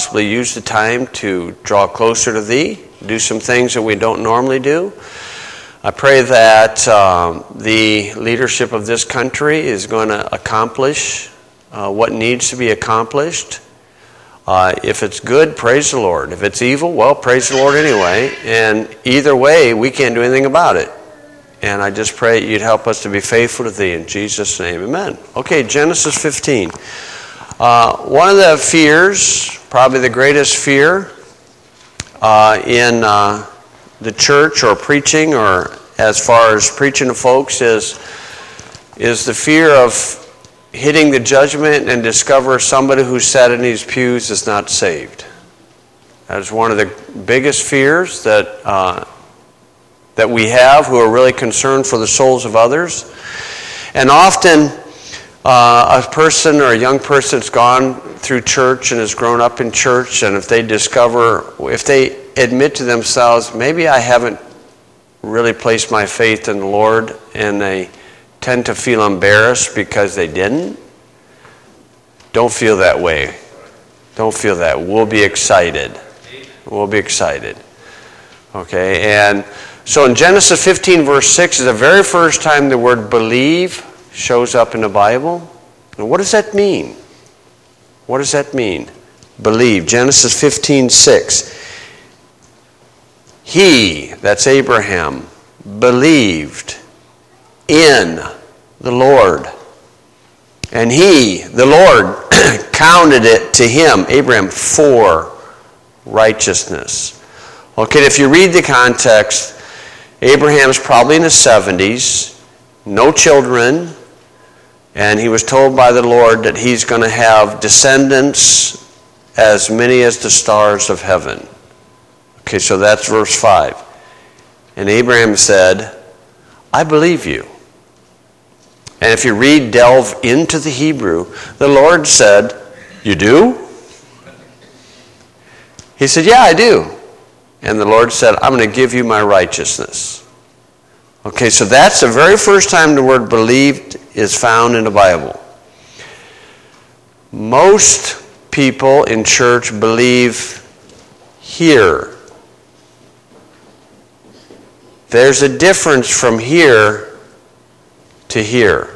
possibly use the time to draw closer to Thee, do some things that we don't normally do. I pray that the leadership of this country is going to accomplish what needs to be accomplished. If it's good, praise the Lord. If it's evil, well, praise the Lord anyway. And either way, we can't do anything about it. And I just pray you'd help us to be faithful to Thee. In Jesus' name, amen. Okay, Genesis 15. One of the fears, probably the greatest fear in the church or preaching, or as far as preaching to folks, is the fear of hitting the judgment and discover somebody who sat in these pews is not saved. That is one of the biggest fears that we have, who are really concerned for the souls of others. And often a person or a young person has gone through church and has grown up in church, and if they admit to themselves, maybe I haven't really placed my faith in the Lord, and they tend to feel embarrassed because they didn't. Don't feel that way. Don't feel that. We'll be excited. We'll be excited. Okay, and so in Genesis 15 verse 6 is the very first time the word believe shows up in the Bible. And what does that mean? What does that mean? Believe. Genesis 15:6. He, that's Abraham, believed in the Lord. And he, the Lord, counted it to him, Abraham, for righteousness. Okay, if you read the context, Abraham's probably in his 70s, no children, and he was told by the Lord that he's going to have descendants as many as the stars of heaven. Okay, so that's verse 5. And Abraham said, I believe you. And if you delve into the Hebrew, the Lord said, you do? He said, yeah, I do. And the Lord said, I'm going to give you my righteousness. Okay, so that's the very first time the word believed is found in the Bible. Most people in church believe here. There's a difference from here to here.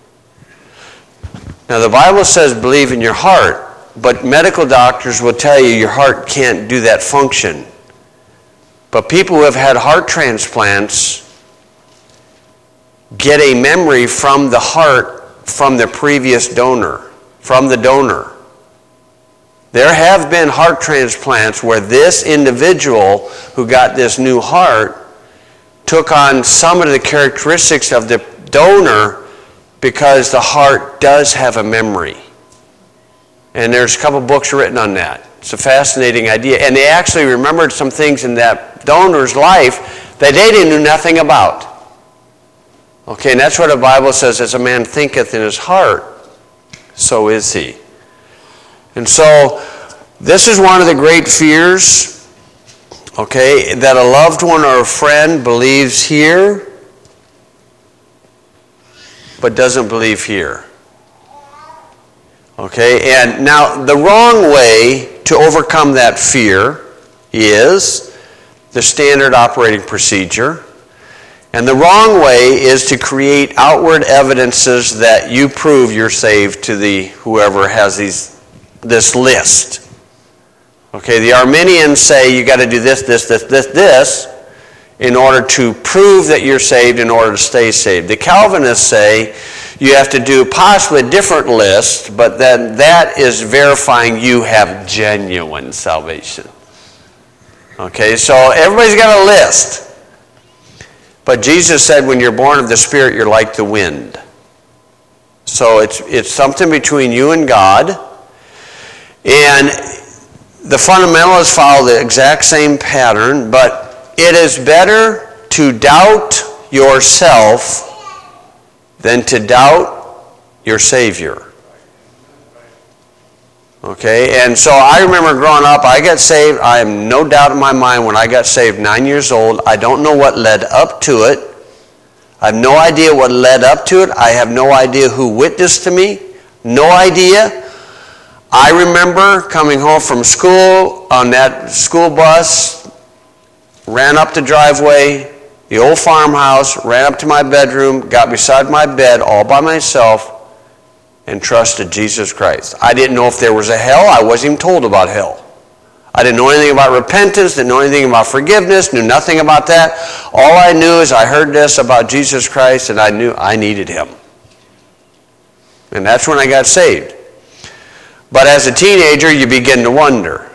Now the Bible says believe in your heart, but medical doctors will tell you your heart can't do that function. But people who have had heart transplants get a memory from the heart from the previous donor, from the donor. There have been heart transplants where this individual who got this new heart took on some of the characteristics of the donor because the heart does have a memory. And there's a couple books written on that. It's a fascinating idea. And they actually remembered some things in that donor's life that they didn't know nothing about. Okay, and that's what the Bible says, as a man thinketh in his heart, so is he. And so, this is one of the great fears, okay, that a loved one or a friend believes here, but doesn't believe here. Okay, and now the wrong way to overcome that fear is the standard operating procedure. And the wrong way is to create outward evidences that you prove you're saved to whoever has this list. Okay, the Arminians say you got to do this in order to prove that you're saved, in order to stay saved. The Calvinists say you have to do possibly a different list, but then that is verifying you have genuine salvation. Okay, so everybody's got a list. But Jesus said when you're born of the Spirit, you're like the wind. So it's something between you and God. And the fundamentalists follow the exact same pattern, but it is better to doubt yourself than to doubt your Savior. Okay, and so I remember growing up, I got saved. I have no doubt in my mind when I got saved, 9 years old. I don't know what led up to it. I have no idea what led up to it. I have no idea who witnessed to me. No idea. I remember coming home from school on that school bus, ran up the driveway, the old farmhouse, ran up to my bedroom, got beside my bed all by myself, and trusted Jesus Christ. I didn't know if there was a hell. I wasn't even told about hell. I didn't know anything about repentance, didn't know anything about forgiveness, knew nothing about that. All I knew is I heard this about Jesus Christ, and I knew I needed him. And that's when I got saved. But as a teenager, you begin to wonder.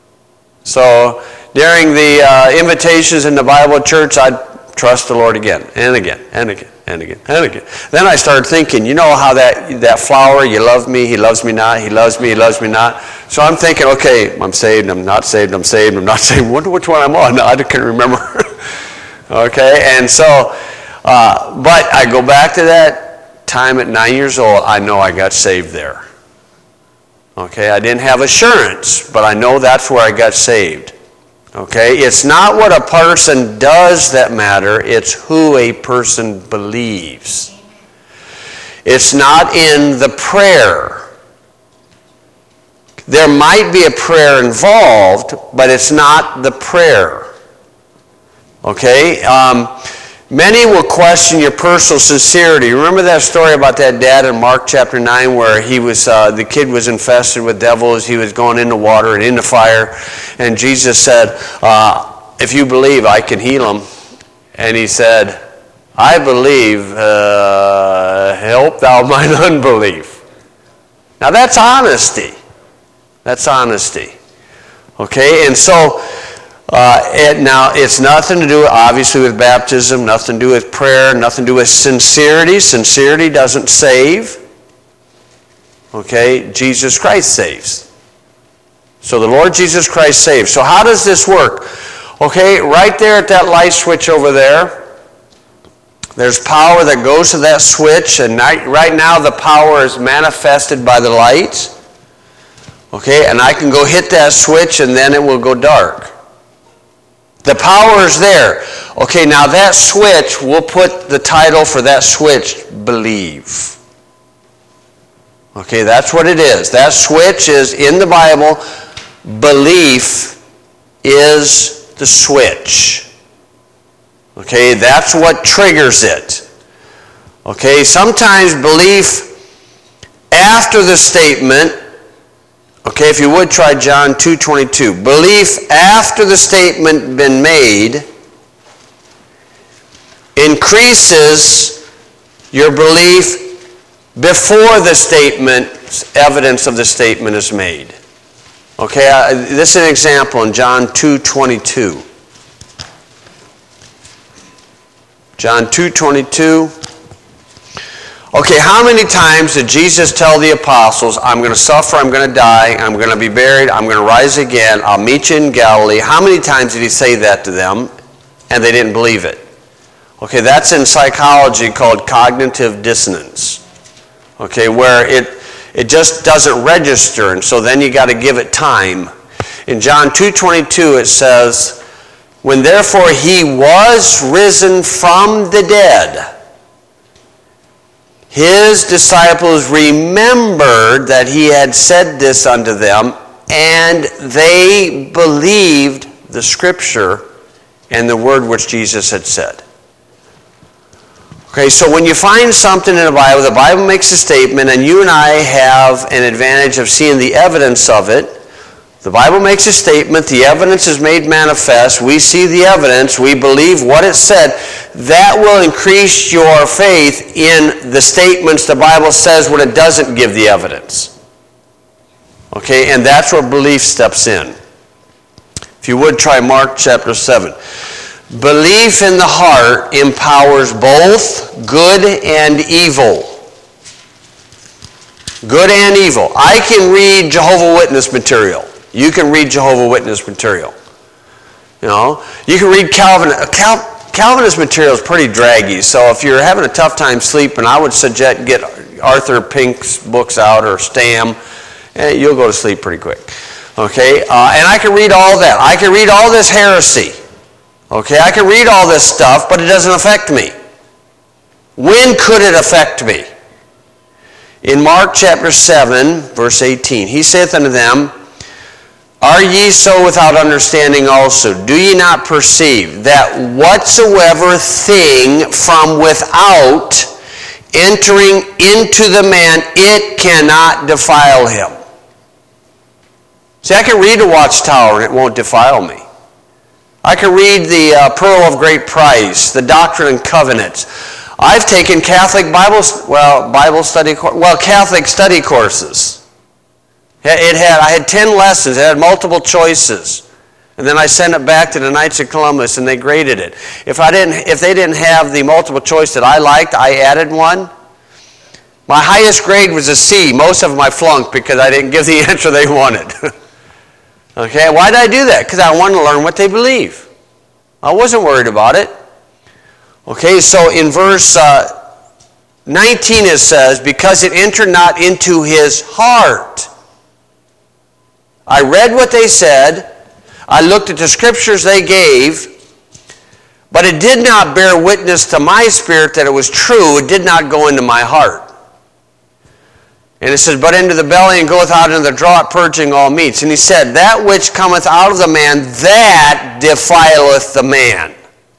So during the invitations in the Bible church, I'd trust the Lord again and again and again and again and again. Then I started thinking, you know how that flower, you love me, he loves me not, he loves me, he loves me not. So I'm thinking, okay, I'm saved, I'm not saved, I'm saved, I'm not saved. Wonder which one I'm on. I can't remember. Okay, and so, but I go back to that time at 9 years old, I know I got saved there. Okay, I didn't have assurance, but I know that's where I got saved. Okay, it's not what a person does that matter, it's who a person believes. It's not in the prayer. There might be a prayer involved, but it's not the prayer. Okay, many will question your personal sincerity. Remember that story about that dad in Mark chapter 9 where he was, the kid was infested with devils, he was going into water and into fire, and Jesus said, if you believe, I can heal him. And he said, I believe, help thou mine unbelief. Now that's honesty. That's honesty. Okay, and so, now, it's nothing to do, obviously, with baptism, nothing to do with prayer, nothing to do with sincerity. Sincerity doesn't save. Okay? Jesus Christ saves. So the Lord Jesus Christ saves. So how does this work? Okay, right there at that light switch over there, there's power that goes to that switch, and right now the power is manifested by the light. Okay, and I can go hit that switch and then it will go dark. The power is there. Okay, now that switch, we'll put the title for that switch, Believe. Okay, that's what it is. That switch is in the Bible. Belief is the switch. Okay, that's what triggers it. Okay, sometimes belief after the statement. Okay, if you would try John 2:22. Belief after the statement been made increases your belief before the statement, evidence of the statement is made. Okay, this is an example in John 2:22. John 2:22. Okay, how many times did Jesus tell the apostles, I'm going to suffer, I'm going to die, I'm going to be buried, I'm going to rise again, I'll meet you in Galilee? How many times did he say that to them and they didn't believe it? Okay, that's in psychology called cognitive dissonance. Okay, where it just doesn't register, and so then you got to give it time. In John 2:22 it says, when therefore he was risen from the dead, his disciples remembered that he had said this unto them, and they believed the scripture and the word which Jesus had said. Okay, so when you find something in the Bible makes a statement, and you and I have an advantage of seeing the evidence of it. The Bible makes a statement, the evidence is made manifest, we see the evidence, we believe what it said. That will increase your faith in the statements the Bible says when it doesn't give the evidence. Okay, and that's where belief steps in. If you would try Mark chapter 7. Belief in the heart empowers both good and evil. Good and evil. I can read Jehovah's Witness material. You can read Jehovah's Witness material. You know, you can read Calvinist material is pretty draggy, so if you're having a tough time sleeping, I would suggest get Arthur Pink's books out or Stam, and you'll go to sleep pretty quick. Okay, and I can read all that. I can read all this heresy. Okay, I can read all this stuff, but it doesn't affect me. When could it affect me? In Mark chapter 7, verse 18, he saith unto them, Are ye so without understanding also? Do ye not perceive that whatsoever thing from without entering into the man, it cannot defile him? See, I can read the Watchtower and it won't defile me. I can read the Pearl of Great Price, the Doctrine and Covenants. I've taken Catholic Catholic study courses. I had 10 lessons. It had multiple choices. And then I sent it back to the Knights of Columbus and they graded it. If they didn't have the multiple choice that I liked, I added one. My highest grade was a C. Most of them I flunked because I didn't give the answer they wanted. Okay, why did I do that? Because I wanted to learn what they believe. I wasn't worried about it. Okay, so in verse 19 it says, Because it entered not into his heart. I read what they said. I looked at the scriptures they gave. But it did not bear witness to my spirit that it was true. It did not go into my heart. And it says, But into the belly and goeth out into the draught, purging all meats. And he said, That which cometh out of the man, that defileth the man.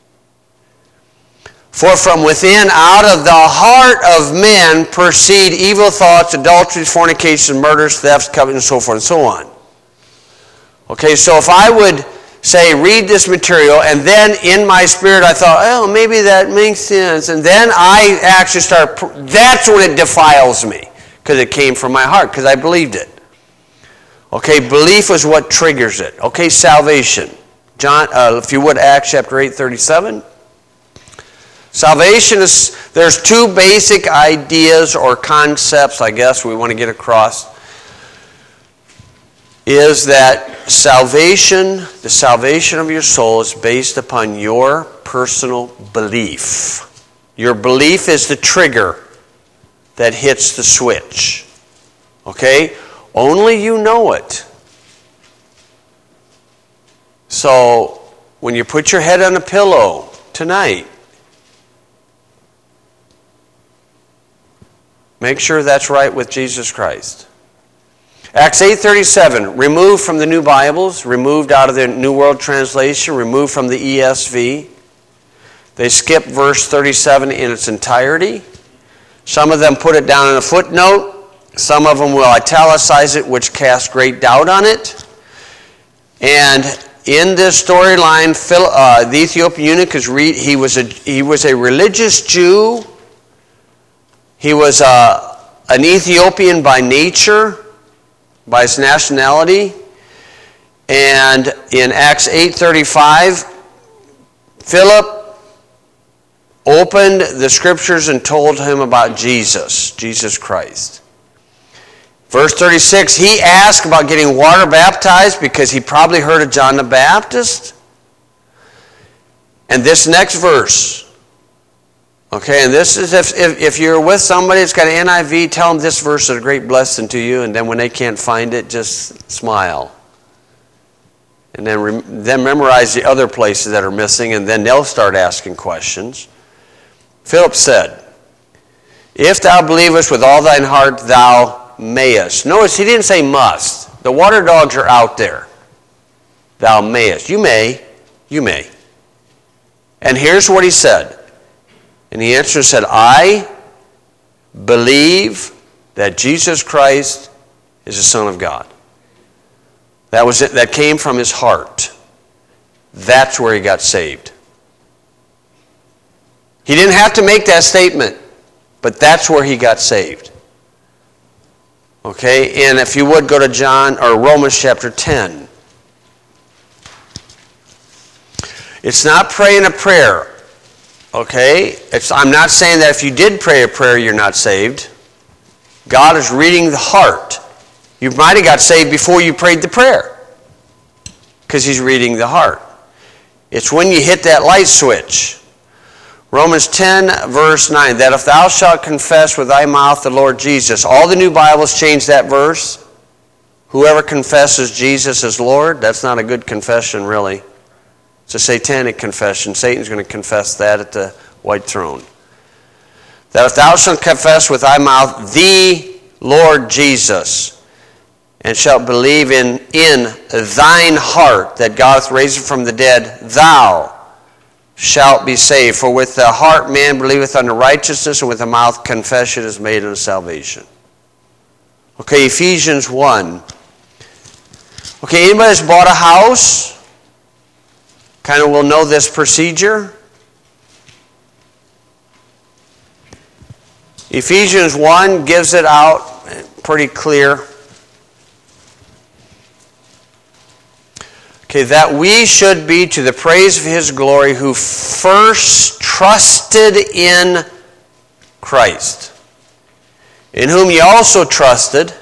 For from within, out of the heart of men, proceed evil thoughts, adulteries, fornications, murders, thefts, coveting, and so forth and so on. Okay, so if I would say, read this material, and then in my spirit I thought, oh, maybe that makes sense. And then I actually that's when it defiles me. Because it came from my heart, because I believed it. Okay, belief is what triggers it. Okay, salvation. John, if you would, Acts chapter 8:37. Salvation is, there's two basic ideas or concepts, I guess, we want to get across. Is that salvation, the salvation of your soul is based upon your personal belief. Your belief is the trigger that hits the switch. Okay? Only you know it. So, when you put your head on a pillow tonight, make sure that's right with Jesus Christ. Acts 8:37, removed from the New Bibles, removed out of the New World Translation, removed from the ESV. They skip verse 37 in its entirety. Some of them put it down in a footnote. Some of them will italicize it, which casts great doubt on it. And in this storyline, the Ethiopian eunuch he was a religious Jew. He was an Ethiopian by nature, by his nationality. And in Acts 8:35, Philip opened the scriptures and told him about Jesus Christ. Verse 36, he asked about getting water baptized because he probably heard of John the Baptist. And this next verse, okay, and this is if you're with somebody that's got an NIV, tell them this verse is a great blessing to you, and then when they can't find it, just smile. And then memorize the other places that are missing, and then they'll start asking questions. Philip said, If thou believest with all thine heart, thou mayest. Notice he didn't say must. The water dogs are out there. Thou mayest. You may. And here's what he said. And he answered and said, I believe that Jesus Christ is the Son of God. That was it. That came from his heart. That's where he got saved. He didn't have to make that statement, but that's where he got saved. Okay, and if you would go to Romans chapter 10. It's not praying a prayer. Okay? I'm not saying that if you did pray a prayer, you're not saved. God is reading the heart. You might have got saved before you prayed the prayer, because he's reading the heart. It's when you hit that light switch. Romans 10, verse 9, that if thou shalt confess with thy mouth the Lord Jesus, all the new Bibles change that verse. Whoever confesses Jesus as Lord, that's not a good confession, really. It's a satanic confession. Satan's going to confess that at the white throne. That if thou shalt confess with thy mouth the Lord Jesus, and shalt believe in thine heart that God hath raised him from the dead, thou shalt be saved. For with the heart man believeth unto righteousness, and with the mouth confession is made unto salvation. Okay, Ephesians 1. Okay, anybody that's bought a house kind of will know this procedure. Ephesians 1 gives it out pretty clear. Okay, that we should be to the praise of his glory who first trusted in Christ, in whom ye also trusted,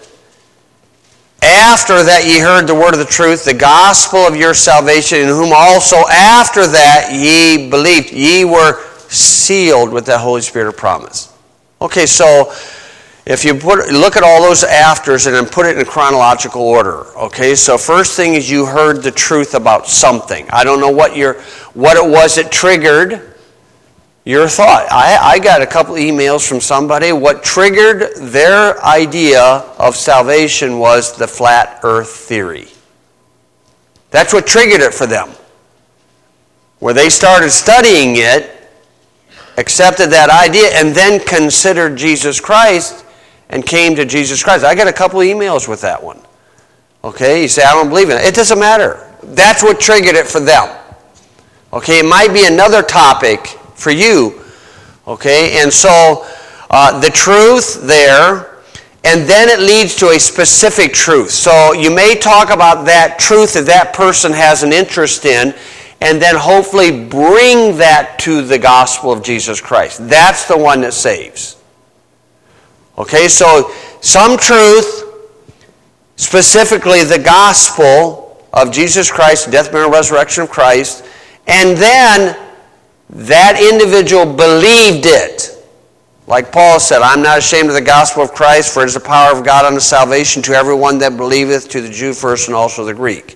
after that ye heard the word of the truth, the gospel of your salvation, in whom also after that ye believed. Ye were sealed with the Holy Spirit of promise. Okay, so if you look at all those afters and then put it in chronological order. Okay, so first thing is you heard the truth about something. I don't know what it was that triggered your thought. I got a couple emails from somebody. What triggered their idea of salvation was the flat earth theory. That's what triggered it for them. Where they started studying it, accepted that idea, and then considered Jesus Christ and came to Jesus Christ. I got a couple emails with that one. Okay, you say, I don't believe in it. It doesn't matter. That's what triggered it for them. Okay, it might be another topic for you. Okay, and so the truth there, and then it leads to a specific truth. So you may talk about that truth that that person has an interest in, and then hopefully bring that to the gospel of Jesus Christ. That's the one that saves. Okay, so some truth, specifically the gospel of Jesus Christ, death, burial, resurrection of Christ, and then that individual believed it. Like Paul said, I'm not ashamed of the gospel of Christ, for it is the power of God unto salvation to everyone that believeth, to the Jew first and also the Greek.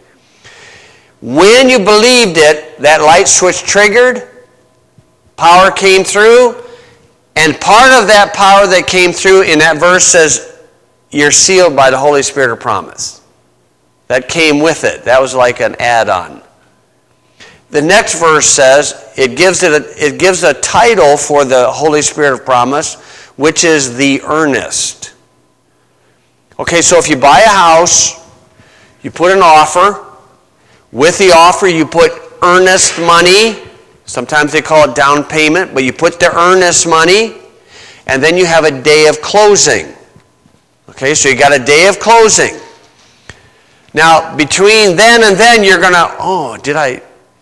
When you believed it, that light switch triggered, power came through, and part of that power that came through in that verse says, you're sealed by the Holy Spirit of promise. That came with it. That was like an add-on. The next verse says, it gives a title for the Holy Spirit of promise, which is the earnest. Okay, so if you buy a house, you put an offer. With the offer, you put earnest money. Sometimes they call it down payment, but you put the earnest money, and then you have a day of closing. Okay, so you got a day of closing. Now, between then and then, you're going to, did I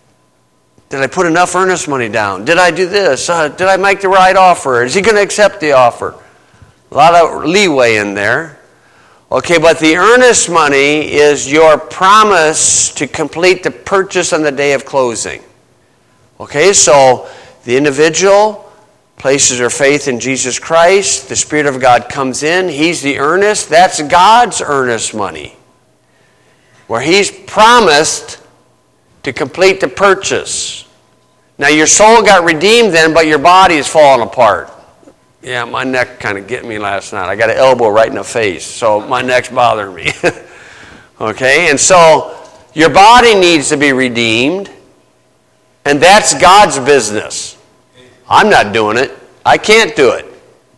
put enough earnest money down? Did I do this? Did I make the right offer? Is he going to accept the offer? A lot of leeway in there. Okay, but the earnest money is your promise to complete the purchase on the day of closing. Okay, so the individual places her faith in Jesus Christ. The Spirit of God comes in. He's the earnest. That's God's earnest money, where He's promised to complete the purchase. Now, your soul got redeemed then, but your body is falling apart. Yeah, my neck kind of get me last night. I got an elbow right in the face, so my neck's bothering me. Okay, and so your body needs to be redeemed, and that's God's business. I'm not doing it. I can't do it.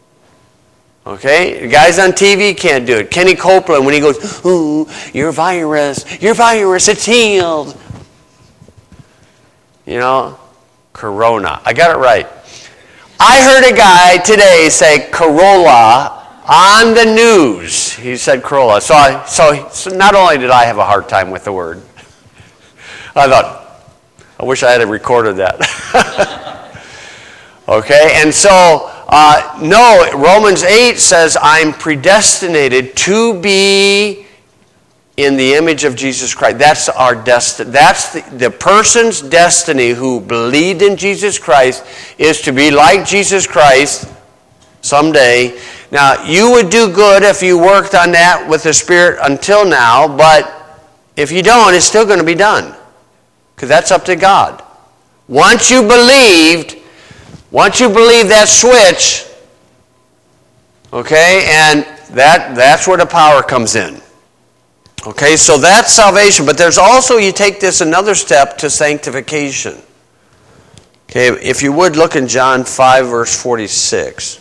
Okay, the guys on TV can't do it. Kenny Copeland, when he goes, "Ooh, your virus, it's healed." You know, Corona. I got it right. I heard a guy today say Corolla on the news. He said Corolla. So not only did I have a hard time with the word, I thought, I wish I had recorded that. Okay, and so, no, Romans 8 says, I'm predestinated to be in the image of Jesus Christ. That's our destiny. That's the person's destiny who believed in Jesus Christ is to be like Jesus Christ someday. Now, you would do good if you worked on that with the Spirit until now, but if you don't, it's still going to be done. Because that's up to God. Once you believe that switch, okay, and that's where the power comes in. Okay, so that's salvation. But there's also, you take this another step to sanctification. Okay, if you would look in John 5, verse 46.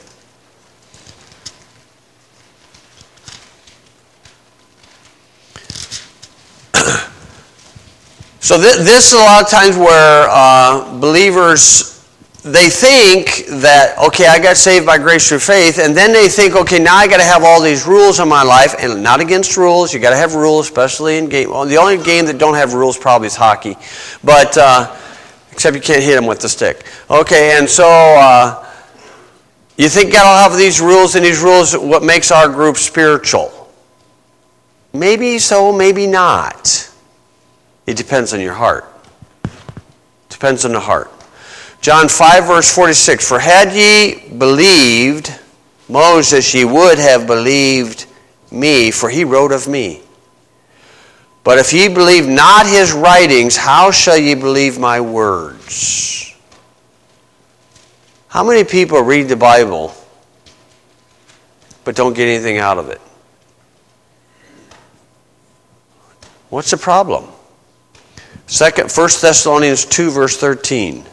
So this is a lot of times where believers, they think that, okay, I got saved by grace through faith, and then they think, okay, now I got to have all these rules in my life, and not against rules. You got to have rules, especially in game. Well, the only game that don't have rules probably is hockey, but except you can't hit them with the stick. Okay, and so you think God will have these rules, and these rules what makes our group spiritual? Maybe so, maybe not. It depends on your heart. Depends on the heart. John 5, verse 46, for had ye believed Moses, ye would have believed me, for he wrote of me. But if ye believe not his writings, how shall ye believe my words? How many people read the Bible but don't get anything out of it? What's the problem? 1 Thessalonians 2, verse 13.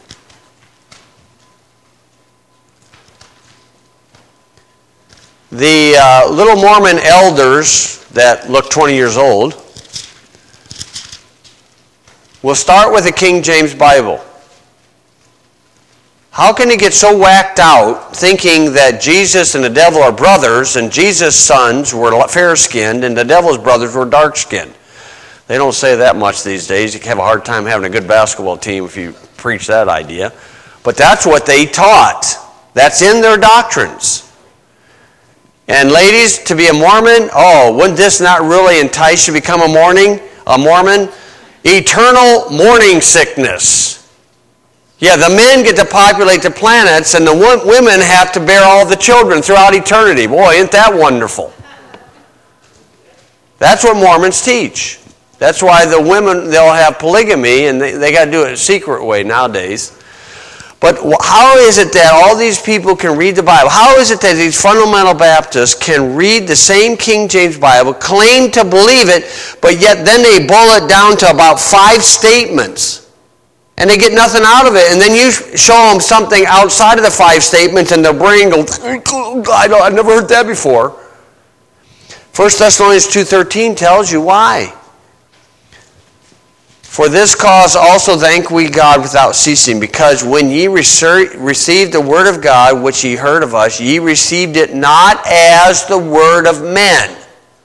The little Mormon elders that look 20 years old will start with the King James Bible. How can he get so whacked out thinking that Jesus and the devil are brothers, and Jesus' sons were fair-skinned and the devil's brothers were dark-skinned? They don't say that much these days. You can have a hard time having a good basketball team if you preach that idea. But that's what they taught. That's in their doctrines. And ladies, to be a Mormon, wouldn't this not really entice you to become a Mormon? Eternal morning sickness. Yeah, the men get to populate the planets, and the women have to bear all the children throughout eternity. Boy, isn't that wonderful? That's what Mormons teach. That's why the women, they'll have polygamy, and they got to do it a secret way nowadays. But how is it that all these people can read the Bible? How is it that these fundamental Baptists can read the same King James Bible, claim to believe it, but yet then they boil it down to about 5 statements, and they get nothing out of it? And then you show them something outside of the 5 statements, and their brain goes, I've never heard that before. 1 Thessalonians 2:13 tells you why. For this cause also thank we God without ceasing, because when ye received the word of God, which ye heard of us, ye received it not as the word of men.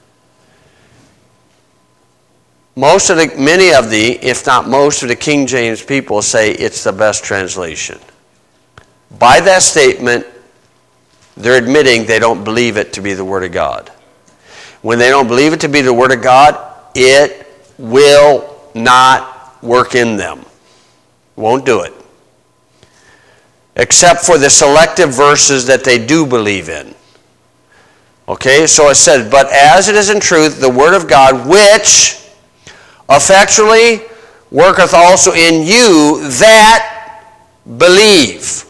Many of the, if not most of the King James people say it's the best translation. By that statement, they're admitting they don't believe it to be the word of God. When they don't believe it to be the word of God, it will not work in them. Won't do it. Except for the selective verses that they do believe in. Okay, so it says, but as it is in truth the word of God, which effectually worketh also in you that believe.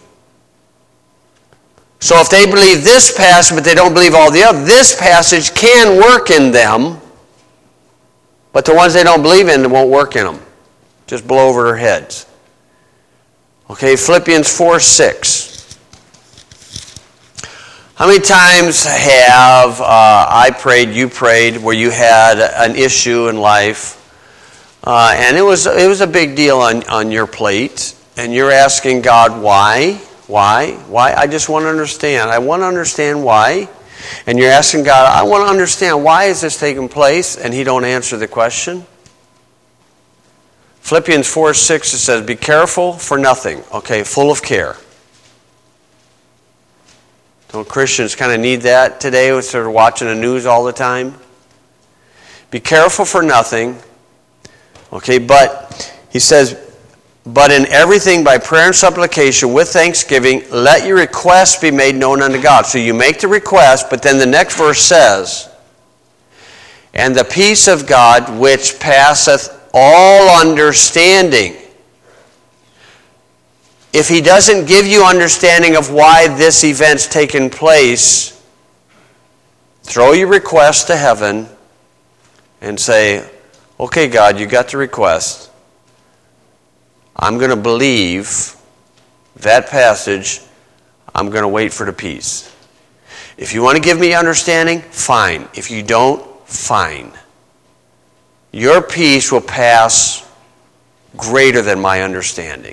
So if they believe this passage, but they don't believe all the other, this passage can work in them. But the ones they don't believe in, it won't work in them. Just blow over their heads. Okay, Philippians 4:6. How many times have I prayed, you prayed, where you had an issue in life, and it was a big deal on your plate, and you're asking God, why? Why? I just want to understand. I want to understand why. And you're asking God, I want to understand, why is this taking place? And he don't answer the question. Philippians 4:6, it says, be careful for nothing. Okay, full of care. Don't Christians kind of need that today with sort of watching the news all the time? Be careful for nothing. Okay, but he says, but in everything by prayer and supplication with thanksgiving, let your requests be made known unto God. So you make the request, but then the next verse says, and the peace of God which passeth all understanding. If he doesn't give you understanding of why this event's taken place, throw your request to heaven and say, okay, God, you got the request. I'm going to believe that passage. I'm going to wait for the peace. If you want to give me understanding, fine. If you don't, fine. Your peace will pass greater than my understanding.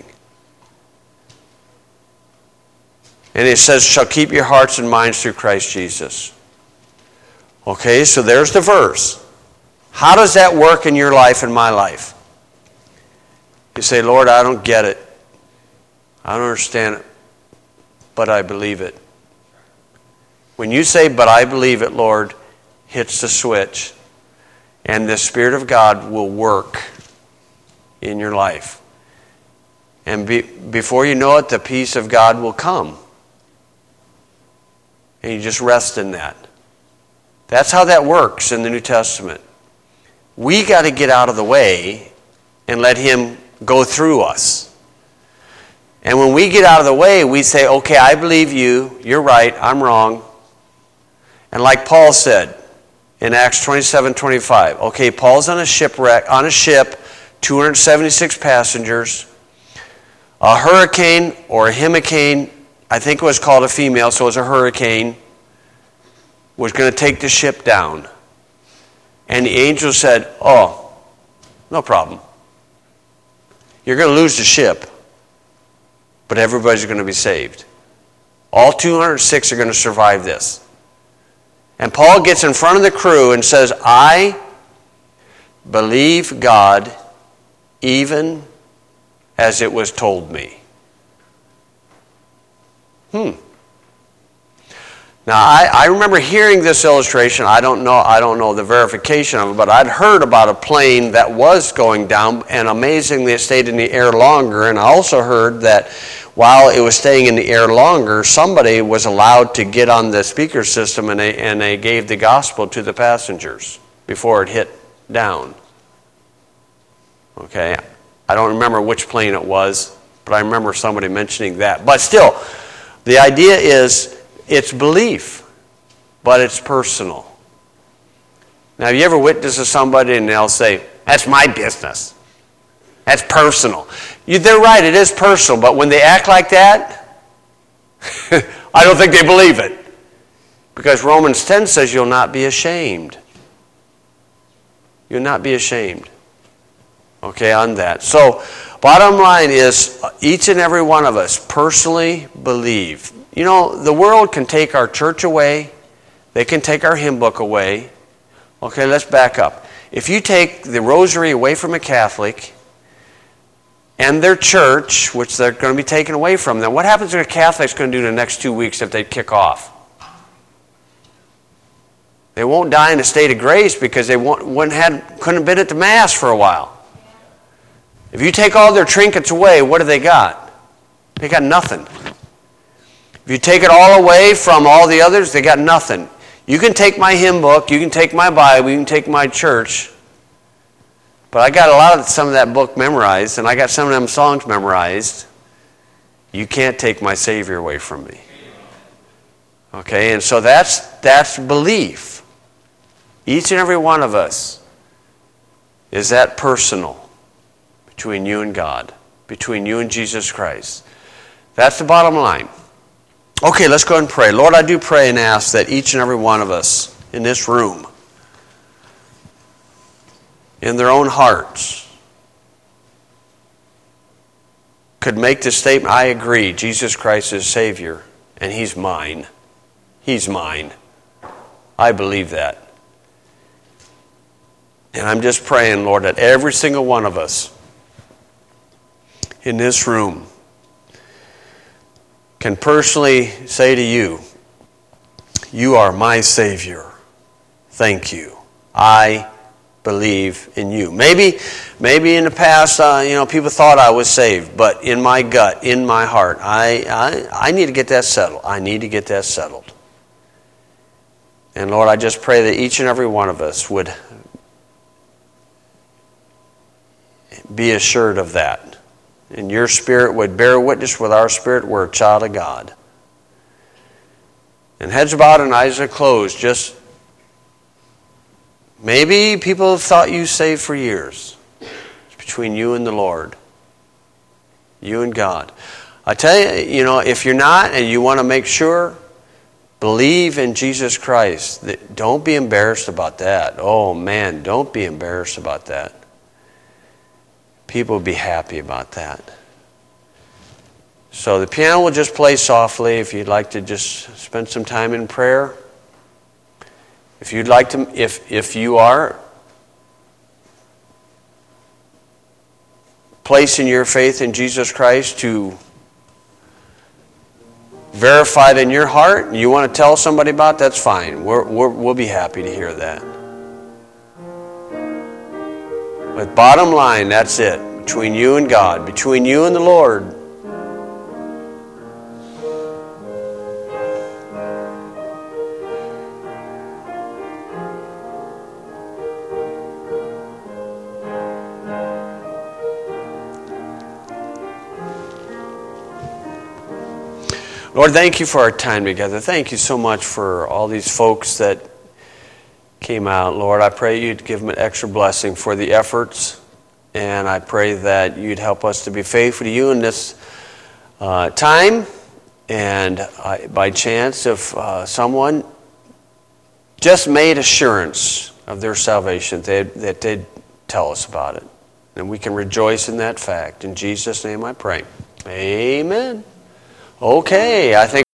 And it says, shall keep your hearts and minds through Christ Jesus. Okay, so there's the verse. How does that work in your life and my life? You say, Lord, I don't get it. I don't understand it. But I believe it. When you say, but I believe it, Lord, hits the switch. And the Spirit of God will work in your life. And before you know it, the peace of God will come. And you just rest in that. That's how that works in the New Testament. We got to get out of the way and let Him go through us. And when we get out of the way, we say, okay, I believe you. You're right. I'm wrong. And like Paul said in Acts 27:25, okay, Paul's on a ship, 276 passengers. A hurricane or a himicane, I think it was called a female, so it was a hurricane, was going to take the ship down. And the angel said, oh, no problem. You're going to lose the ship, but everybody's going to be saved. All 206 are going to survive this. And Paul gets in front of the crew and says, I believe God even as it was told me. Now, I remember hearing this illustration. I don't know the verification of it, but I'd heard about a plane that was going down, and amazingly it stayed in the air longer. And I also heard that while it was staying in the air longer, somebody was allowed to get on the speaker system, and they gave the gospel to the passengers before it hit down. Okay, I don't remember which plane it was, but I remember somebody mentioning that. But still, the idea is, it's belief, but it's personal. Now, have you ever witnessed to somebody and they'll say, that's my business. That's personal. They're right, it is personal, but when they act like that, I don't think they believe it. Because Romans 10 says you'll not be ashamed. You'll not be ashamed. Okay, on that. So, bottom line is, each and every one of us personally believe. You know, the world can take our church away. They can take our hymn book away. Okay, let's back up. If you take the rosary away from a Catholic and their church, which they're going to be taken away from them, what happens to a Catholic's going to do in the next 2 weeks if they kick off? They won't die in a state of grace because they couldn't have been at the Mass for a while. If you take all their trinkets away, what do they got? They got nothing. If you take it all away from all the others, they got nothing. You can take my hymn book, you can take my Bible, you can take my church, but I got some of that book memorized, and I got some of them songs memorized. You can't take my Savior away from me. Okay, and so that's belief. Each and every one of us is that personal between you and God, between you and Jesus Christ. That's the bottom line. Okay, let's go ahead and pray. Lord, I do pray and ask that each and every one of us in this room, in their own hearts, could make the statement, I agree, Jesus Christ is Savior, and He's mine. He's mine. I believe that. And I'm just praying, Lord, that every single one of us in this room can personally say to you, you are my Savior. Thank you. I believe in you. Maybe in the past, people thought I was saved, but in my gut, in my heart, I need to get that settled. I need to get that settled. And Lord, I just pray that each and every one of us would be assured of that. And your spirit would bear witness with our spirit we're a child of God. And heads bowed and eyes are closed. Just Maybe people have thought you saved for years. It's between you and the Lord. You and God. I tell you, if you're not and you want to make sure, believe in Jesus Christ. Don't be embarrassed about that. Oh man, don't be embarrassed about that. People will be happy about that. So the piano will just play softly if you'd like to just spend some time in prayer. If you'd like to, if you are placing your faith in Jesus Christ to verify it in your heart, and you want to tell somebody about it, that's fine. We'll be happy to hear that. But bottom line, that's it. Between you and God, between you and the Lord. Lord, thank you for our time together. Thank you so much for all these folks that came out. Lord, I pray you'd give them an extra blessing for the efforts, and I pray that you'd help us to be faithful to you in this time. And by chance, if someone just made assurance of their salvation, that they'd tell us about it. And we can rejoice in that fact. In Jesus' name I pray. Amen. Okay, I think